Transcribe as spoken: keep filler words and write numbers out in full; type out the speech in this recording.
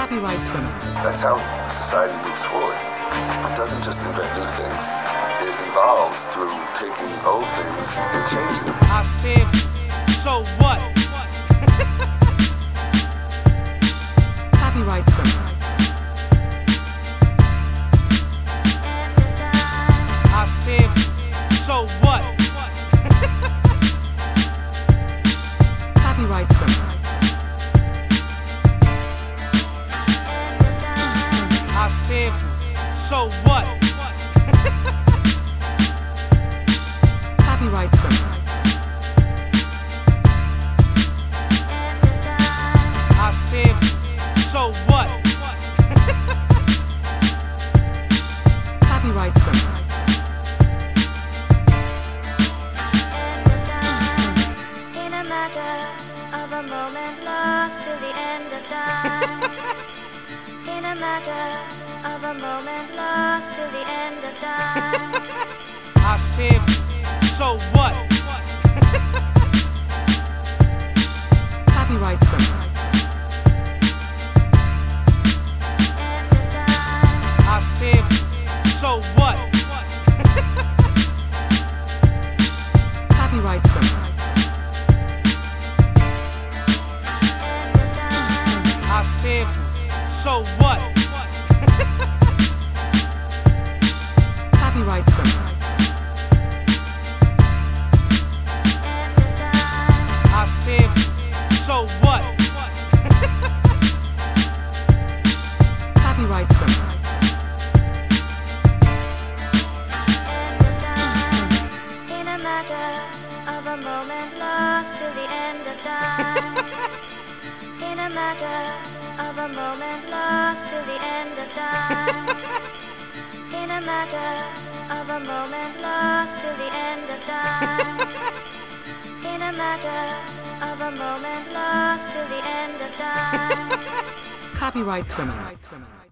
Copyright criminal. That's how society moves forward. It doesn't just invent new things. It evolves through taking old things and changing them. I said, so what? Copyright criminal. I said, so what? Copyright criminal. I said, so what? Copyright criminal. I said, so what? Copyright criminal. In a matter of a moment lost to the end of time. In a matter of a moment lost to the end of time. I said, so what? Copyright criminal. I said, so what? Copyright criminal. I said, so what? Copyright criminal. I said, so what? Copyright criminal. In a matter of a moment lost to the end of time. In a matter of a moment lost to the end of time. In a matter of a moment lost to the end of time. In a matter of a moment lost to the end of time. Copyright criminal.